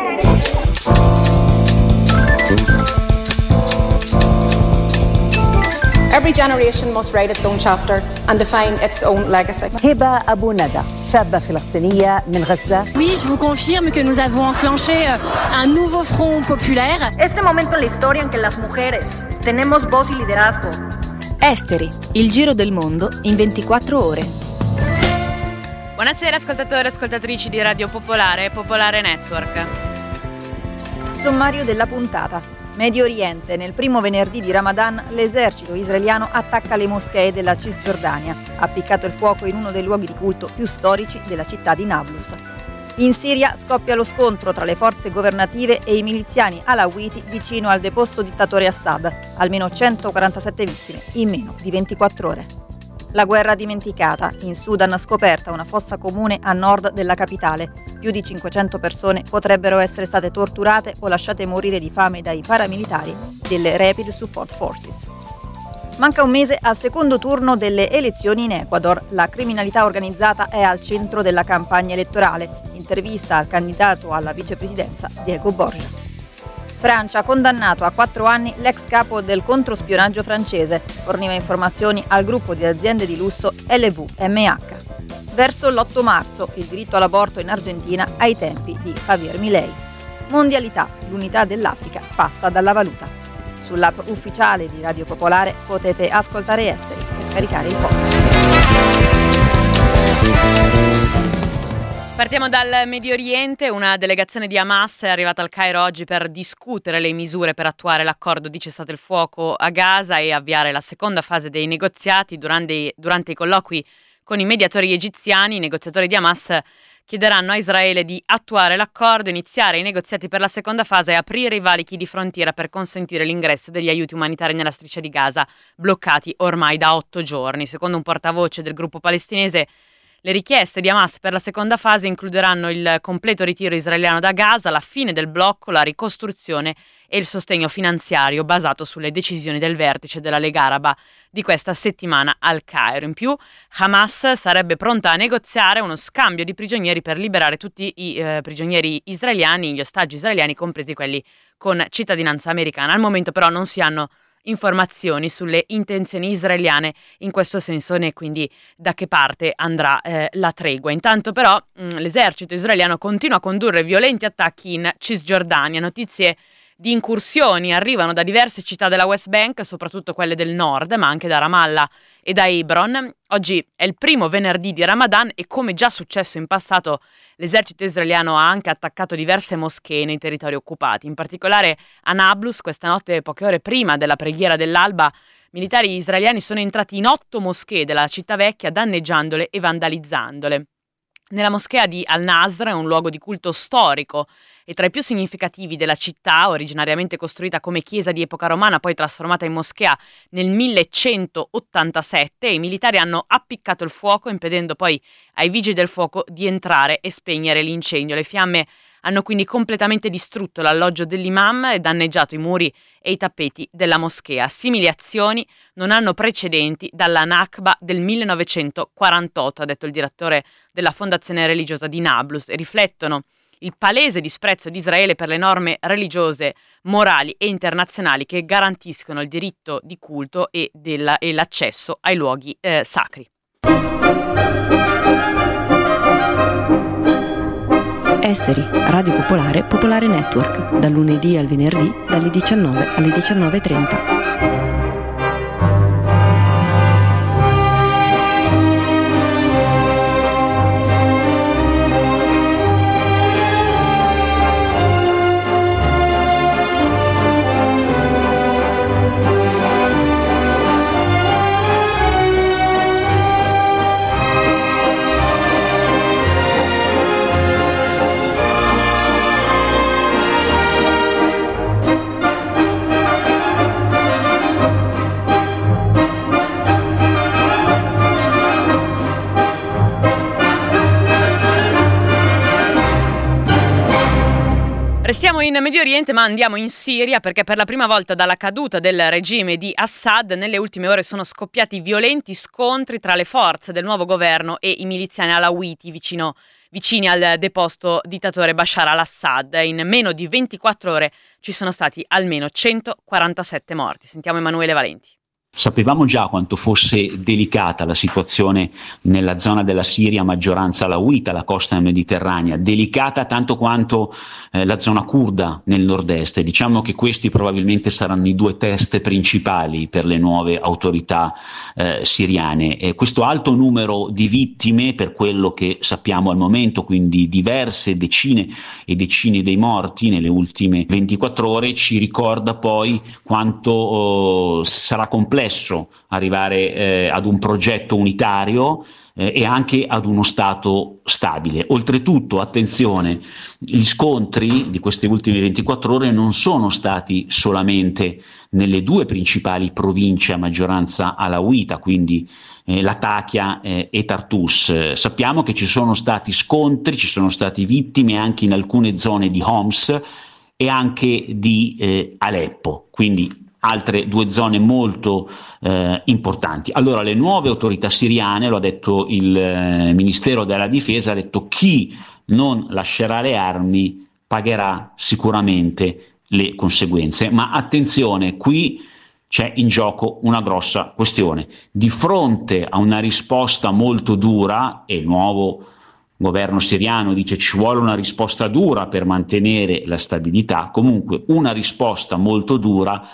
Every generation must write its own chapter and define its own legacy. هبة أبو ندى شابة فلسطينية من غزة. Oui, je vous confirme que nous avons enclenché un nouveau front populaire. Este momento en la historia en que las mujeres tenemos voz y liderazgo. Esteri, il giro del mondo in 24 ore. Buonasera ascoltatori e ascoltatrici di Radio Popolare e Popolare Network. Sommario della puntata. Medio Oriente. Nel primo venerdì di Ramadan l'esercito israeliano attacca le moschee della Cisgiordania. Ha appiccato il fuoco in uno dei luoghi di culto più storici della città di Nablus. In Siria scoppia lo scontro tra le forze governative e i miliziani alawiti vicino al deposto dittatore Assad. Almeno 147 vittime in meno di 24 ore. La guerra dimenticata. In Sudan scoperta una fossa comune a nord della capitale. Più di 500 persone potrebbero essere state torturate o lasciate morire di fame dai paramilitari delle Rapid Support Forces. Manca un mese al secondo turno delle elezioni in Ecuador. La criminalità organizzata è al centro della campagna elettorale. Intervista al candidato alla vicepresidenza Diego Borja. Francia ha condannato a 4 anni l'ex capo del controspionaggio francese. Forniva informazioni al gruppo di aziende di lusso LVMH. Verso l'8 marzo, il diritto all'aborto in Argentina ai tempi di Javier Milei. Mondialità, l'unità dell'Africa passa dalla valuta. Sull'app ufficiale di Radio Popolare potete ascoltare Esteri e scaricare il podcast. Partiamo dal Medio Oriente. Una delegazione di Hamas è arrivata al Cairo oggi per discutere le misure per attuare l'accordo di cessate il fuoco a Gaza e avviare la seconda fase dei negoziati. Durante i colloqui con i mediatori egiziani, i negoziatori di Hamas chiederanno a Israele di attuare l'accordo, iniziare i negoziati per la seconda fase e aprire i valichi di frontiera per consentire l'ingresso degli aiuti umanitari nella striscia di Gaza, bloccati ormai da 8 giorni. Secondo un portavoce del gruppo palestinese, le richieste di Hamas per la seconda fase includeranno il completo ritiro israeliano da Gaza, la fine del blocco, la ricostruzione e il sostegno finanziario basato sulle decisioni del vertice della Lega Araba di questa settimana al Cairo. In più, Hamas sarebbe pronta a negoziare uno scambio di prigionieri per liberare tutti i prigionieri israeliani, gli ostaggi israeliani, compresi quelli con cittadinanza americana. Al momento però non si hanno informazioni sulle intenzioni israeliane in questo senso, né quindi da che parte andrà la tregua. Intanto però l'esercito israeliano continua a condurre violenti attacchi in Cisgiordania. Notizie di incursioni arrivano da diverse città della West Bank, soprattutto quelle del nord, ma anche da Ramallah e da Hebron. Oggi è il primo venerdì di Ramadan e, come già successo in passato, l'esercito israeliano ha anche attaccato diverse moschee nei territori occupati. In particolare a Nablus, questa notte, poche ore prima della preghiera dell'alba, militari israeliani sono entrati in 8 moschee della città vecchia, danneggiandole e vandalizzandole. Nella moschea di Al-Nasr, un luogo di culto storico e tra i più significativi della città, originariamente costruita come chiesa di epoca romana, poi trasformata in moschea nel 1187, i militari hanno appiccato il fuoco, impedendo poi ai vigili del fuoco di entrare e spegnere l'incendio. Le fiamme hanno quindi completamente distrutto l'alloggio dell'imam e danneggiato i muri e i tappeti della moschea. Simili azioni non hanno precedenti dalla Nakba del 1948, ha detto il direttore della fondazione religiosa di Nablus, e riflettono il palese disprezzo di Israele per le norme religiose, morali e internazionali che garantiscono il diritto di culto e l'accesso ai luoghi sacri. Esteri, Radio Popolare, Popolare Network, dal lunedì al venerdì, dalle 19 alle 19:30. Restiamo in Medio Oriente, ma andiamo in Siria, perché per la prima volta dalla caduta del regime di Assad nelle ultime ore sono scoppiati violenti scontri tra le forze del nuovo governo e i miliziani alawiti vicino vicini al deposto dittatore Bashar al-Assad. In meno di 24 ore ci sono stati almeno 147 morti. Sentiamo Emanuele Valenti. Sapevamo già quanto fosse delicata la situazione nella zona della Siria, maggioranza alawita, la costa mediterranea, delicata tanto quanto la zona curda nel nord-est. Diciamo che questi probabilmente saranno i due test principali per le nuove autorità siriane. Questo alto numero di vittime, per quello che sappiamo al momento, quindi diverse decine e decine dei morti nelle ultime 24 ore, ci ricorda poi quanto sarà complesso arrivare ad un progetto unitario e anche ad uno Stato stabile. Oltretutto, attenzione, gli scontri di queste ultime 24 ore non sono stati solamente nelle due principali province a maggioranza alawita, quindi Latakia e Tartus. Sappiamo che ci sono stati scontri, ci sono stati vittime anche in alcune zone di Homs e anche di Aleppo, quindi altre due zone molto importanti. Allora, le nuove autorità siriane, lo ha detto il Ministero della Difesa, ha detto: chi non lascerà le armi pagherà sicuramente le conseguenze. Ma attenzione, qui c'è in gioco una grossa questione. Di fronte a una risposta molto dura, e il nuovo governo siriano dice ci vuole una risposta dura per mantenere la stabilità, comunque una risposta molto dura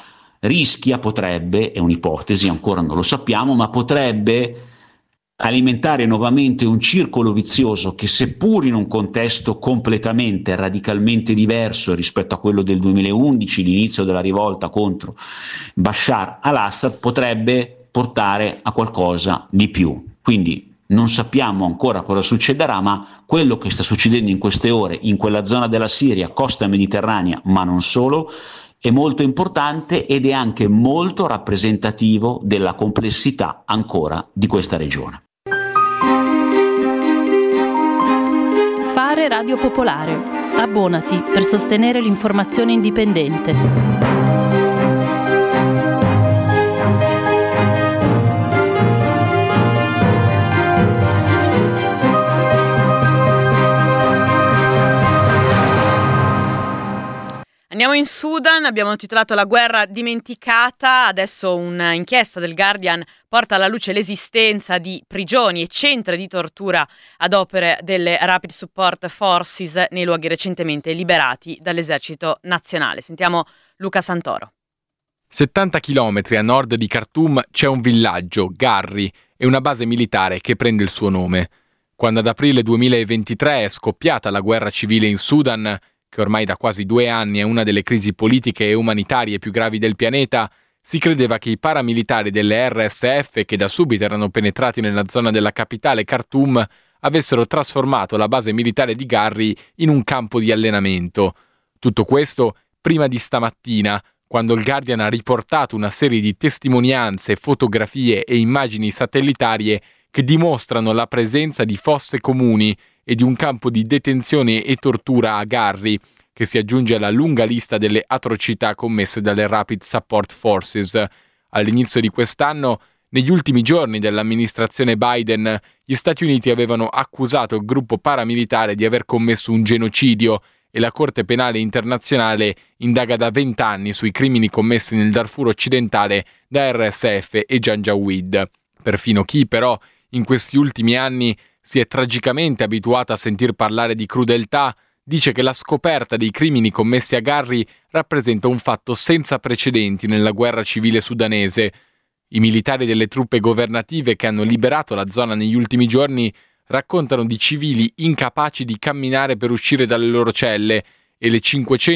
potrebbe, è un'ipotesi, ancora non lo sappiamo, ma potrebbe alimentare nuovamente un circolo vizioso che, seppur in un contesto completamente, radicalmente diverso rispetto a quello del 2011, l'inizio della rivolta contro Bashar al-Assad, potrebbe portare a qualcosa di più. Quindi non sappiamo ancora cosa succederà, ma quello che sta succedendo in queste ore in quella zona della Siria, costa mediterranea, ma non solo, è molto importante ed è anche molto rappresentativo della complessità ancora di questa regione. Fare Radio Popolare. Abbonati per sostenere l'informazione indipendente. Andiamo in Sudan, abbiamo titolato La guerra dimenticata, adesso un'inchiesta del Guardian porta alla luce l'esistenza di prigioni e centri di tortura ad opere delle Rapid Support Forces nei luoghi recentemente liberati dall'esercito nazionale. Sentiamo Luca Santoro. 70 chilometri a nord di Khartoum c'è un villaggio, Garri, e una base militare che prende il suo nome. Quando ad aprile 2023 è scoppiata la guerra civile in Sudan, che ormai da quasi 2 anni è una delle crisi politiche e umanitarie più gravi del pianeta, si credeva che i paramilitari delle RSF, che da subito erano penetrati nella zona della capitale Khartoum, avessero trasformato la base militare di Garri in un campo di allenamento. Tutto questo prima di stamattina, quando il Guardian ha riportato una serie di testimonianze, fotografie e immagini satellitarie che dimostrano la presenza di fosse comuni e di un campo di detenzione e tortura a Garri, che si aggiunge alla lunga lista delle atrocità commesse dalle Rapid Support Forces. All'inizio di quest'anno, negli ultimi giorni dell'amministrazione Biden, gli Stati Uniti avevano accusato il gruppo paramilitare di aver commesso un genocidio e la Corte Penale Internazionale indaga da 20 anni sui crimini commessi nel Darfur occidentale da RSF e Janjaweed. Perfino chi, però, in questi ultimi anni si è tragicamente abituato a sentir parlare di crudeltà, dice che la scoperta dei crimini commessi a Garri rappresenta un fatto senza precedenti nella guerra civile sudanese. I militari delle truppe governative che hanno liberato la zona negli ultimi giorni raccontano di civili incapaci di camminare per uscire dalle loro celle e le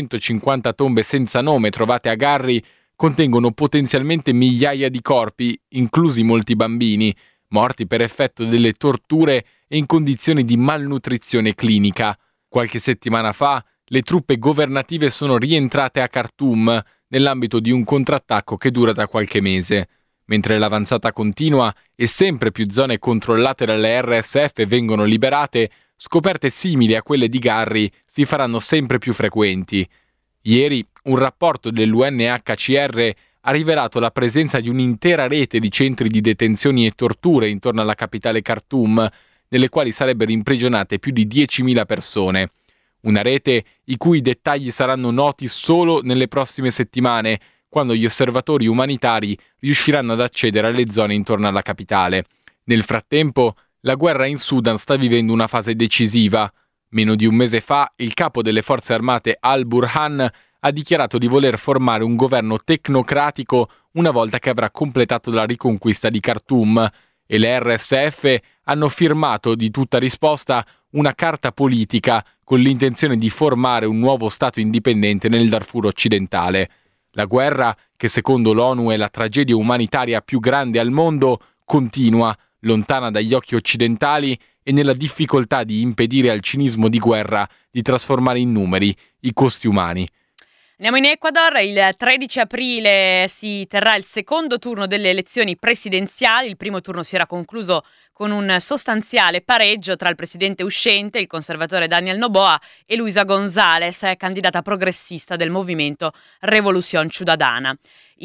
550 tombe senza nome trovate a Garri contengono potenzialmente migliaia di corpi, inclusi molti bambini, morti per effetto delle torture e in condizioni di malnutrizione clinica. Qualche settimana fa le truppe governative sono rientrate a Khartoum nell'ambito di un contrattacco che dura da qualche mese. Mentre l'avanzata continua e sempre più zone controllate dalle RSF vengono liberate, scoperte simili a quelle di Garri si faranno sempre più frequenti. Ieri un rapporto dell'UNHCR ha rivelato la presenza di un'intera rete di centri di detenzioni e torture intorno alla capitale Khartoum, nelle quali sarebbero imprigionate più di 10.000 persone. Una rete i cui dettagli saranno noti solo nelle prossime settimane, quando gli osservatori umanitari riusciranno ad accedere alle zone intorno alla capitale. Nel frattempo, la guerra in Sudan sta vivendo una fase decisiva. Meno di un mese fa, il capo delle forze armate al-Burhan ha dichiarato di voler formare un governo tecnocratico una volta che avrà completato la riconquista di Khartoum, e le RSF hanno firmato di tutta risposta una carta politica con l'intenzione di formare un nuovo Stato indipendente nel Darfur occidentale. La guerra, che secondo l'ONU è la tragedia umanitaria più grande al mondo, continua, lontana dagli occhi occidentali e nella difficoltà di impedire al cinismo di guerra di trasformare in numeri i costi umani. Andiamo in Ecuador. Il 13 aprile si terrà il secondo turno delle elezioni presidenziali. Il primo turno si era concluso con un sostanziale pareggio tra il presidente uscente, il conservatore Daniel Noboa, e Luisa González, candidata progressista del movimento Revolución Ciudadana.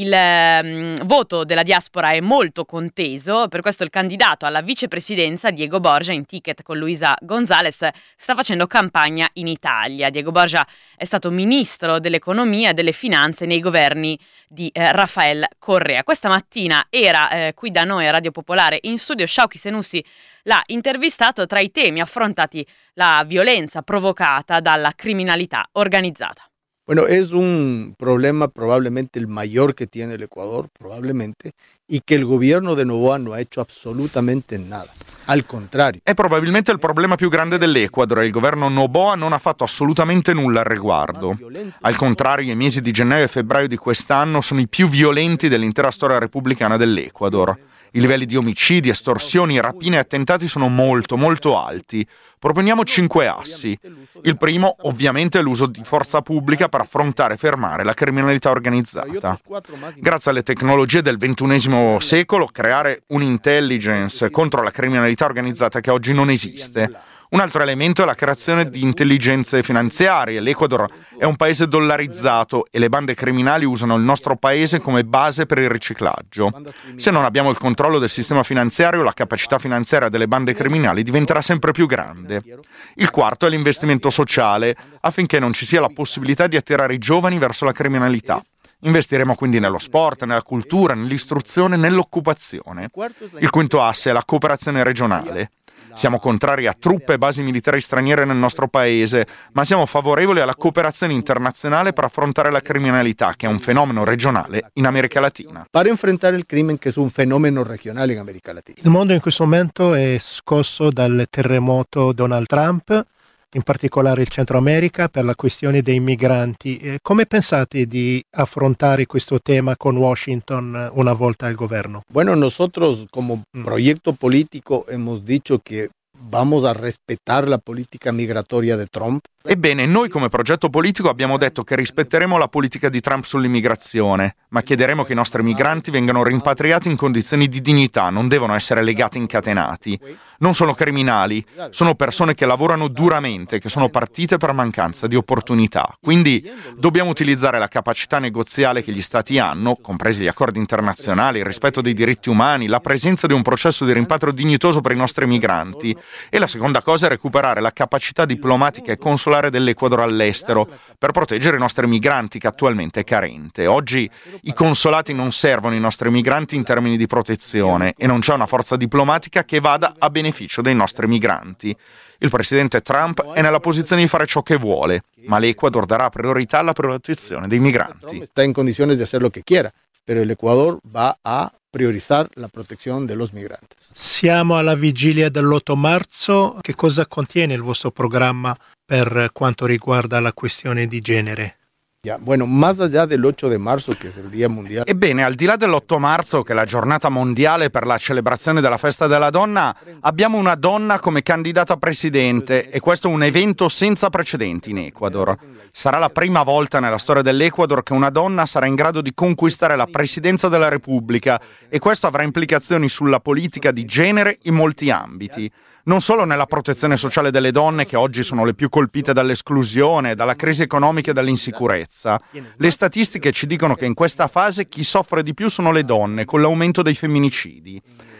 Il voto della diaspora è molto conteso, per questo il candidato alla vicepresidenza, Diego Borja, in ticket con Luisa González, sta facendo campagna in Italia. Diego Borja è stato ministro dell'economia e delle finanze nei governi di Rafael Correa. Questa mattina era qui da noi a Radio Popolare in studio. Shauki Senussi l'ha intervistato. Tra i temi affrontati la violenza provocata dalla criminalità organizzata. Bueno, es un problema probablemente el mayor que tiene el Ecuador, probablemente, y que el gobierno de Noboa no ha hecho absolutamente nada. Al contrario. È probabilmente il problema più grande dell'Ecuador e il governo Noboa non ha fatto assolutamente nulla al riguardo. Al contrario, i mesi di gennaio e febbraio di quest'anno sono i più violenti dell'intera storia repubblicana dell'Ecuador. I livelli di omicidi, estorsioni, rapine e attentati sono molto, molto alti. Proponiamo 5 assi. Il primo, ovviamente, è l'uso di forza pubblica per affrontare e fermare la criminalità organizzata. Grazie alle tecnologie del XXI secolo, creare un'intelligence contro la criminalità organizzata che oggi non esiste. Un altro elemento è la creazione di intelligenze finanziarie. L'Ecuador è un paese dollarizzato e le bande criminali usano il nostro paese come base per il riciclaggio. Se non abbiamo il controllo del sistema finanziario, la capacità finanziaria delle bande criminali diventerà sempre più grande. Il quarto è l'investimento sociale, affinché non ci sia la possibilità di attirare i giovani verso la criminalità. Investiremo quindi nello sport, nella cultura, nell'istruzione, nell'occupazione. Il quinto asse è la cooperazione regionale. Siamo contrari a truppe e basi militari straniere nel nostro paese, ma siamo favorevoli alla cooperazione internazionale per affrontare la criminalità, che è un fenomeno regionale in America Latina. Per enfrentar il crimine, che è un fenomeno regionale in America Latina. Il mondo in questo momento è scosso dal terremoto Donald Trump, in particolare il Centro America, per la questione dei migranti. Come pensate di affrontare questo tema con Washington una volta al governo? Bueno, nosotros como proyecto político hemos dicho que vamos a respetar la politica migratoria de Trump. Ebbene, noi come progetto politico abbiamo detto che rispetteremo la politica di Trump sull'immigrazione, ma chiederemo che i nostri migranti vengano rimpatriati in condizioni di dignità, non devono essere legati e incatenati. Non sono criminali, sono persone che lavorano duramente, che sono partite per mancanza di opportunità. Quindi dobbiamo utilizzare la capacità negoziale che gli Stati hanno, compresi gli accordi internazionali, il rispetto dei diritti umani, la presenza di un processo di rimpatrio dignitoso per i nostri migranti. E la seconda cosa è recuperare la capacità diplomatica e consolare dell'Ecuador all'estero per proteggere i nostri migranti, che attualmente è carente. Oggi i consolati non servono i nostri migranti in termini di protezione e non c'è una forza diplomatica che vada a beneficio dei nostri migranti. Il presidente Trump è nella posizione di fare ciò che vuole, ma l'Ecuador darà priorità alla protezione dei migranti. Trump sta in condizioni di fare lo che quiera, però l'Ecuador va a priorizar la protezione de los migrantes. Siamo alla vigilia dell'8 marzo. Che cosa contiene il vostro programma per quanto riguarda la questione di genere? Bueno, más allá del 8 de marzo, che è il Día Mundial. Ebbene, al di là dell'8 marzo, che è la giornata mondiale per la celebrazione della festa della donna, abbiamo una donna come candidata a presidente e questo è un evento senza precedenti in Ecuador. Sarà la prima volta nella storia dell'Ecuador che una donna sarà in grado di conquistare la presidenza della Repubblica e questo avrà implicazioni sulla politica di genere in molti ambiti. Non solo nella protezione sociale delle donne, che oggi sono le più colpite dall'esclusione, dalla crisi economica e dall'insicurezza. Le statistiche ci dicono che in questa fase chi soffre di più sono le donne, con l'aumento dei femminicidi.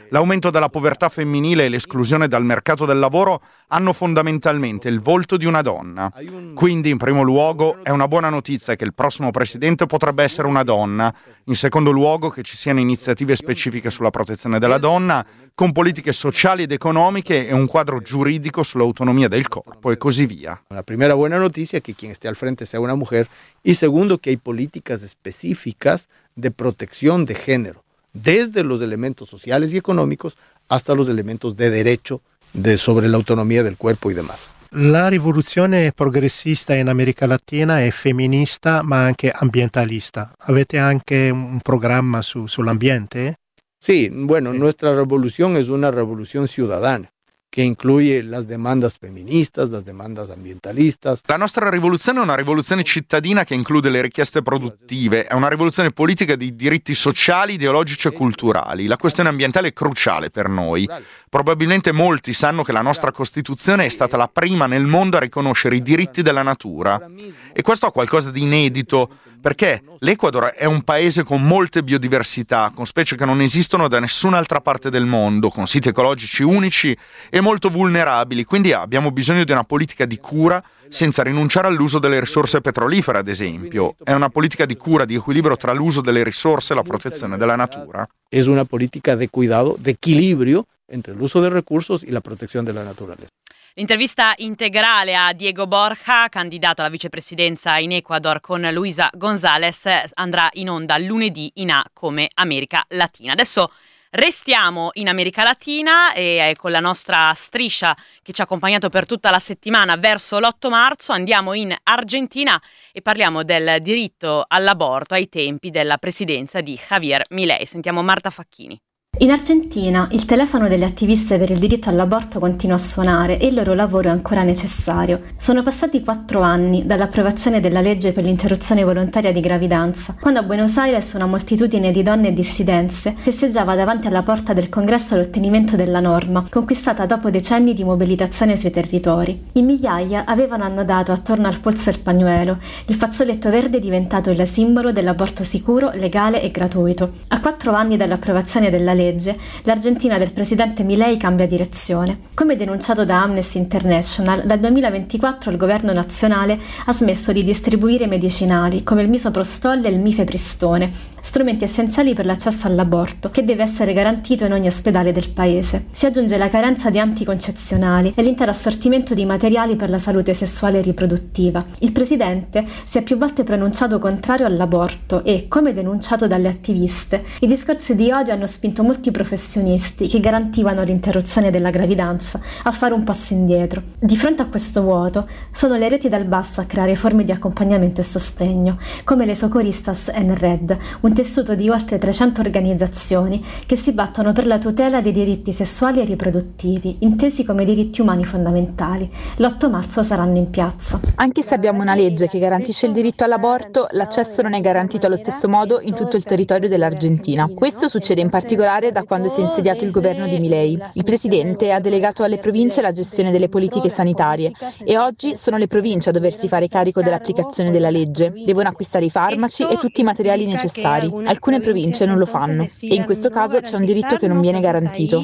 L'aumento della povertà femminile e l'esclusione dal mercato del lavoro hanno fondamentalmente il volto di una donna. Quindi, in primo luogo, è una buona notizia che il prossimo presidente potrebbe essere una donna. In secondo luogo, che ci siano iniziative specifiche sulla protezione della donna, con politiche sociali ed economiche e un quadro giuridico sull'autonomia del corpo e così via. La primera buena noticia es que quien esté al frente sea una mujer y segundo, que hay políticas específicas de protección de género, desde los elementos sociales y económicos hasta los elementos de derecho sobre la autonomía del cuerpo y demás. La rivoluzione progressista in America Latina è femminista ma anche ambientalista. Avete anche un programma sull'ambiente? Sí, bueno, nuestra revolución es una revolución ciudadana, che incluye las demandas femministas, las demandas ambientalistas. La nostra rivoluzione è una rivoluzione cittadina che include le richieste produttive, è una rivoluzione politica di diritti sociali, ideologici e culturali. La questione ambientale è cruciale per noi. Probabilmente molti sanno che la nostra Costituzione è stata la prima nel mondo a riconoscere i diritti della natura. E questo ha qualcosa di inedito, perché l'Ecuador è un paese con molte biodiversità, con specie che non esistono da nessun'altra parte del mondo, con siti ecologici unici e molto vulnerabili, quindi abbiamo bisogno di una politica di cura senza rinunciare all'uso delle risorse petrolifere, ad esempio. È una politica di cura, di equilibrio tra l'uso delle risorse e la protezione della natura. Es una política de cuidado, de equilibrio entre el uso de recursos y la protección de la naturaleza. L'intervista integrale a Diego Borja, candidato alla vicepresidenza in Ecuador con Luisa González, andrà in onda lunedì in A come America Latina. Adesso restiamo in America Latina e con la nostra striscia che ci ha accompagnato per tutta la settimana verso l'8 marzo andiamo in Argentina e parliamo del diritto all'aborto ai tempi della presidenza di Javier Milei. Sentiamo Marta Facchini. In Argentina il telefono delle attiviste per il diritto all'aborto continua a suonare e il loro lavoro è ancora necessario. Sono passati 4 anni dall'approvazione della legge per l'interruzione volontaria di gravidanza, quando a Buenos Aires una moltitudine di donne e dissidenze festeggiava davanti alla porta del Congresso l'ottenimento della norma, conquistata dopo decenni di mobilitazione sui territori. In migliaia avevano annodato attorno al polso il pañuelo, il fazzoletto verde diventato il simbolo dell'aborto sicuro, legale e gratuito. A 4 anni dall'approvazione della legge, l'Argentina del presidente Milei cambia direzione. Come denunciato da Amnesty International, dal 2024 il governo nazionale ha smesso di distribuire medicinali come il misoprostol e il mifepristone, strumenti essenziali per l'accesso all'aborto, che deve essere garantito in ogni ospedale del paese. Si aggiunge la carenza di anticoncezionali e l'intero assortimento di materiali per la salute sessuale e riproduttiva. Il presidente si è più volte pronunciato contrario all'aborto e, come denunciato dalle attiviste, i discorsi di odio hanno spinto molti professionisti che garantivano l'interruzione della gravidanza a fare un passo indietro. Di fronte a questo vuoto sono le reti dal basso a creare forme di accompagnamento e sostegno, come le Socorristas en Red, un tessuto di oltre 300 organizzazioni che si battono per la tutela dei diritti sessuali e riproduttivi, intesi come diritti umani fondamentali. L'8 marzo saranno in piazza. Anche se abbiamo una legge che garantisce il diritto all'aborto, l'accesso non è garantito allo stesso modo in tutto il territorio dell'Argentina. Questo succede in particolare da quando si è insediato il governo di Milei. Il presidente ha delegato alle province la gestione delle politiche sanitarie e oggi sono le province a doversi fare carico dell'applicazione della legge. Devono acquistare i farmaci e tutti i materiali necessari. Alcune province non lo fanno e in questo caso c'è un diritto che non viene garantito.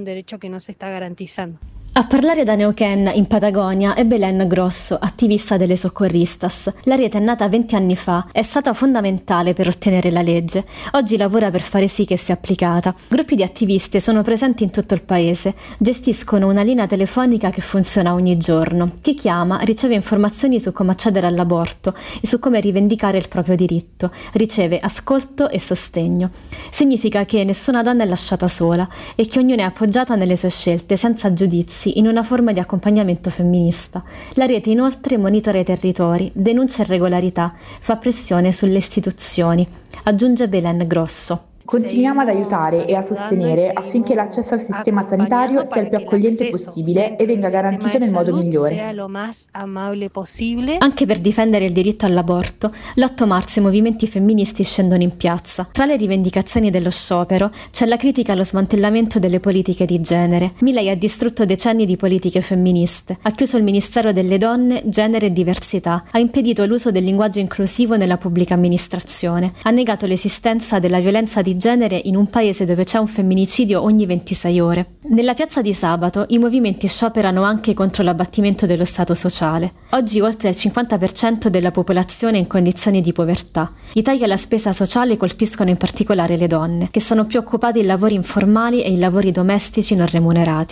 A parlare da Neuquén, in Patagonia, è Belén Grosso, attivista delle Socorristas. La rete è nata 20 anni fa, è stata fondamentale per ottenere la legge. Oggi lavora per fare sì che sia applicata. Gruppi di attiviste sono presenti in tutto il paese, gestiscono una linea telefonica che funziona ogni giorno. Chi chiama riceve informazioni su come accedere all'aborto e su come rivendicare il proprio diritto. Riceve ascolto e sostegno. Significa che nessuna donna è lasciata sola e che ognuna è appoggiata nelle sue scelte senza giudizi, in una forma di accompagnamento femminista. La rete inoltre monitora i territori, denuncia irregolarità, fa pressione sulle istituzioni, aggiunge Belén Grosso. Continuiamo ad aiutare e a sostenere affinché l'accesso al sistema sanitario sia il più accogliente possibile e venga garantito nel modo migliore. Anche per difendere il diritto all'aborto, l'8 marzo i movimenti femministi scendono in piazza. Tra le rivendicazioni dello sciopero c'è la critica allo smantellamento delle politiche di genere. Milei ha distrutto decenni di politiche femministe, ha chiuso il Ministero delle Donne, Genere e Diversità, ha impedito l'uso del linguaggio inclusivo nella pubblica amministrazione, ha negato l'esistenza della violenza di di genere in un paese dove c'è un femminicidio ogni 26 ore. Nella piazza di sabato i movimenti scioperano anche contro l'abbattimento dello Stato sociale. Oggi oltre il 50% della popolazione è in condizioni di povertà. I tagli alla spesa sociale colpiscono in particolare le donne, che sono più occupate in lavori informali e in lavori domestici non remunerati.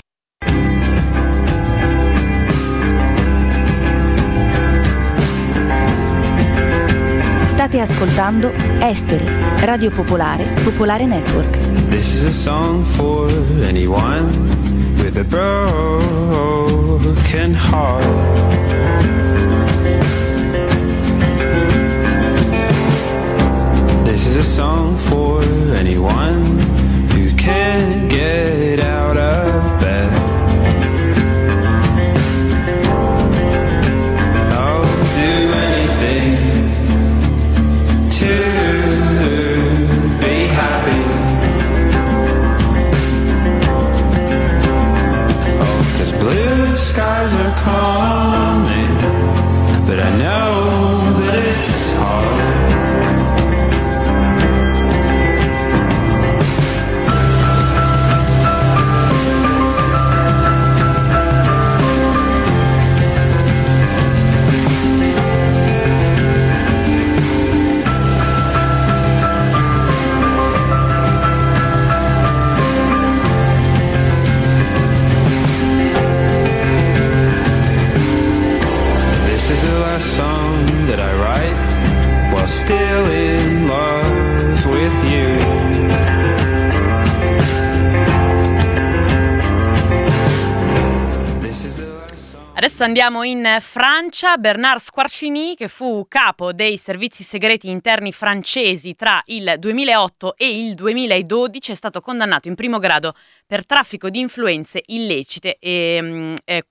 State ascoltando Esteri, Radio Popolare, Popolare Network. This is a song for anyone with a broken heart. This is a song for anyone who can't get out of bed. I'll do anything to be happy. Oh, 'cause blue skies are coming, but I know that it's hard. Song that I write while still in love with you. Adesso andiamo in Francia. Bernard Squarcini, che fu capo dei servizi segreti interni francesi tra il 2008 e il 2012, è stato condannato in primo grado per traffico di influenze illecite e a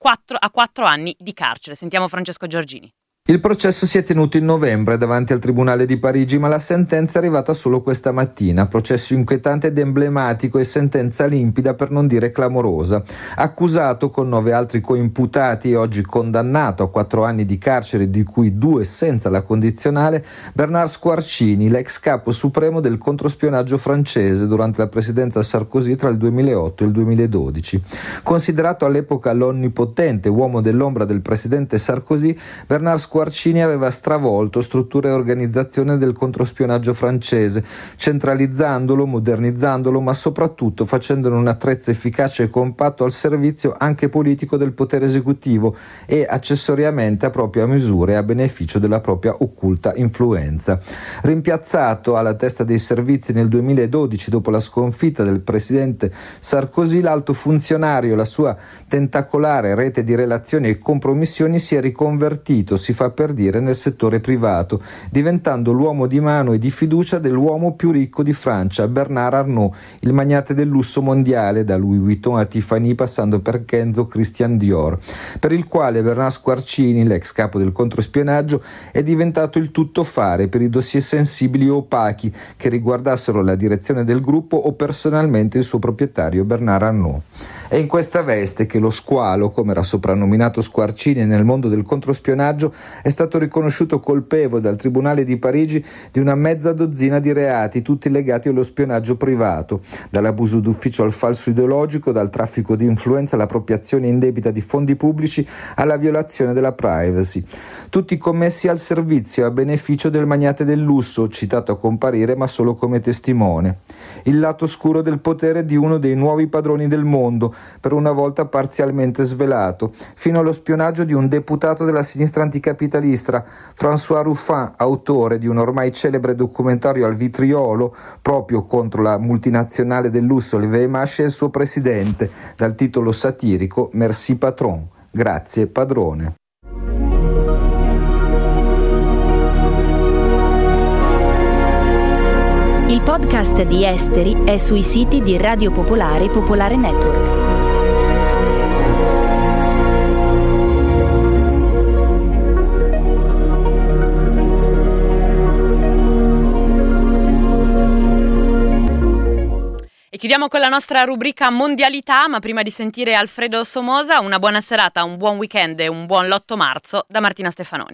4 anni di carcere. Sentiamo Francesco Giorgini. Il processo si è tenuto in novembre davanti al Tribunale di Parigi, ma la sentenza è arrivata solo questa mattina. Processo inquietante ed emblematico e sentenza limpida, per non dire clamorosa. Accusato con 9 altri coimputati e oggi condannato a 4 anni di carcere, di cui 2 senza la condizionale, Bernard Squarcini, l'ex capo supremo del controspionaggio francese durante la presidenza Sarkozy tra il 2008 e il 2012. Considerato all'epoca l'onnipotente uomo dell'ombra del presidente Sarkozy, Bernard Squarcini aveva stravolto strutture e organizzazione del controspionaggio francese, centralizzandolo, modernizzandolo, ma soprattutto facendone un attrezzo efficace e compatto al servizio anche politico del potere esecutivo e accessoriamente a propria misura e a beneficio della propria occulta influenza. Rimpiazzato alla testa dei servizi nel 2012 dopo la sconfitta del presidente Sarkozy, l'alto funzionario e la sua tentacolare rete di relazioni e compromissioni si è riconvertito, si fa per dire, nel settore privato, diventando l'uomo di mano e di fiducia dell'uomo più ricco di Francia, Bernard Arnault, il magnate del lusso mondiale, da Louis Vuitton a Tiffany passando per Kenzo, Christian Dior, per il quale Bernard Squarcini, l'ex capo del controspionaggio, è diventato il tuttofare per i dossier sensibili o opachi che riguardassero la direzione del gruppo o personalmente il suo proprietario Bernard Arnault. È in questa veste che lo squalo, come era soprannominato Squarcini nel mondo del controspionaggio, è stato riconosciuto colpevole dal Tribunale di Parigi di una mezza dozzina di reati, tutti legati allo spionaggio privato, dall'abuso d'ufficio al falso ideologico, dal traffico di influenza all'appropriazione indebita di fondi pubblici alla violazione della privacy, tutti commessi al servizio e a beneficio del magnate del lusso, citato a comparire ma solo come testimone. Il lato oscuro del potere di uno dei nuovi padroni del mondo, per una volta parzialmente svelato, fino allo spionaggio di un deputato della sinistra anticapitalista, François Ruffin, autore di un ormai celebre documentario al vitriolo proprio contro la multinazionale del lusso LVMH e il suo presidente, dal titolo satirico Merci patron, grazie padrone. Il podcast di Esteri è sui siti di Radio Popolare e Popolare Network. E chiudiamo con la nostra rubrica Mondialità, ma prima di sentire Alfredo Somoza, una buona serata, un buon weekend e un buon l'8 marzo da Martina Stefanoni.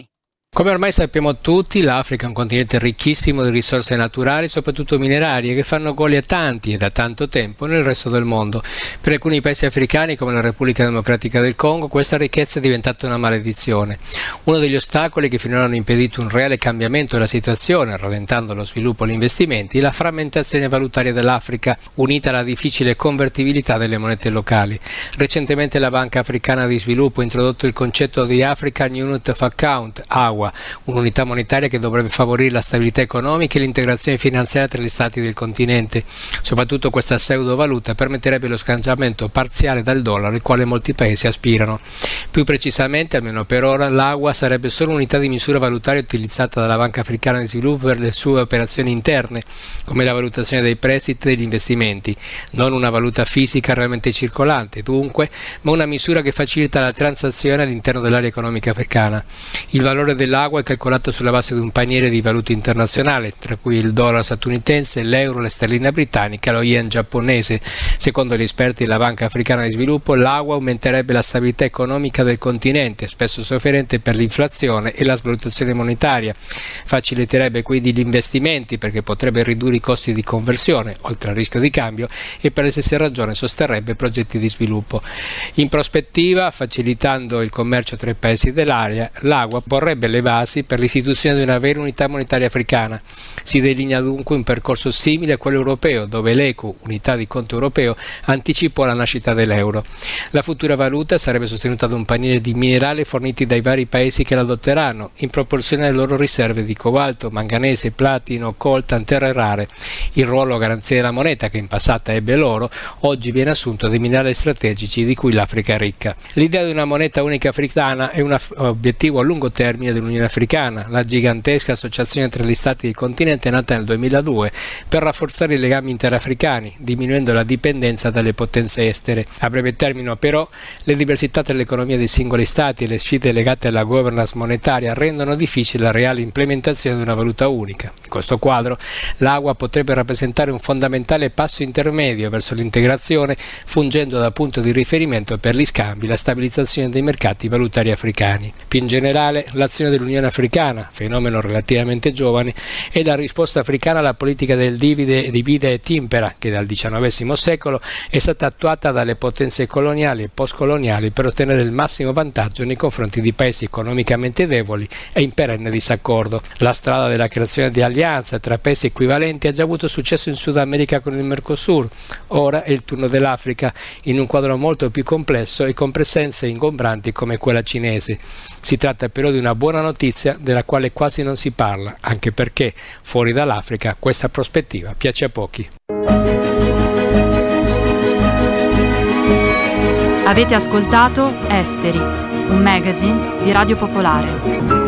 Come ormai sappiamo tutti, l'Africa è un continente ricchissimo di risorse naturali, soprattutto minerarie, che fanno goli a tanti e da tanto tempo nel resto del mondo. Per alcuni paesi africani, come la Repubblica Democratica del Congo, questa ricchezza è diventata una maledizione. Uno degli ostacoli che finora hanno impedito un reale cambiamento della situazione, rallentando lo sviluppo e gli investimenti, è la frammentazione valutaria dell'Africa, unita alla difficile convertibilità delle monete locali. Recentemente la Banca Africana di Sviluppo ha introdotto il concetto di African Unit of Account, AUA, un'unità monetaria che dovrebbe favorire la stabilità economica e l'integrazione finanziaria tra gli stati del continente. Soprattutto questa pseudovaluta permetterebbe lo scambiamento parziale dal dollaro, al quale molti paesi aspirano. Più precisamente, almeno per ora, l'AUA sarebbe solo un'unità di misura valutaria utilizzata dalla Banca Africana di Sviluppo per le sue operazioni interne, come la valutazione dei prestiti e degli investimenti, non una valuta fisica realmente circolante, dunque, ma una misura che facilita la transazione all'interno dell'area economica africana. Il valore dell'AUA è calcolato sulla base di un paniere di valute internazionali, tra cui il dollaro statunitense, l'euro, la sterlina britannica e lo yen giapponese. Secondo gli esperti della Banca Africana di Sviluppo, l'AUA aumenterebbe la stabilità economica del continente, spesso sofferente per l'inflazione e la svalutazione monetaria. Faciliterebbe quindi gli investimenti perché potrebbe ridurre i costi di conversione, oltre al rischio di cambio, e per le stesse ragioni sosterrebbe progetti di sviluppo. In prospettiva, facilitando il commercio tra i paesi dell'area, l'AUA porrebbe le basi per l'istituzione di una vera unità monetaria africana. Si delinea dunque un percorso simile a quello europeo, dove l'ECU, unità di conto europeo, anticipò la nascita dell'euro. La futura valuta sarebbe sostenuta da un paniere di minerali forniti dai vari paesi che la adotteranno, in proporzione alle loro riserve di cobalto, manganese, platino, coltan, terre rare. Il ruolo a garanzia della moneta, che in passato ebbe l'oro, oggi viene assunto dai minerali strategici di cui l'Africa è ricca. L'idea di una moneta unica africana è un obiettivo a lungo termine dell'Unione Africana. La gigantesca associazione tra gli stati del continente è nata nel 2002 per rafforzare i legami interafricani, diminuendo la dipendenza dalle potenze estere. A breve termine, però, le diversità tra l'economia dei singoli stati e le sfide legate alla governance monetaria rendono difficile la reale implementazione di una valuta unica. In questo quadro, l'AUA potrebbe rappresentare un fondamentale passo intermedio verso l'integrazione, fungendo da punto di riferimento per gli scambi e la stabilizzazione dei mercati valutari africani. Più in generale, l'azione dell'Unione Africana, fenomeno relativamente giovane, è la risposta africana alla politica del divide et impera, che dal XIX secolo è stata attuata dalle potenze coloniali e postcoloniali per ottenere il massimo vantaggio nei confronti di paesi economicamente deboli e in perenne disaccordo. La strada della creazione di alleanze tra paesi equivalenti ha già avuto successo in Sud America con il Mercosur. Ora è il turno dell'Africa, in un quadro molto più complesso e con presenze ingombranti come quella cinese. Si tratta però di una buona notizia della quale quasi non si parla, anche perché fuori dall'Africa questa prospettiva piace a pochi. Avete ascoltato Esteri, un magazine di Radio Popolare.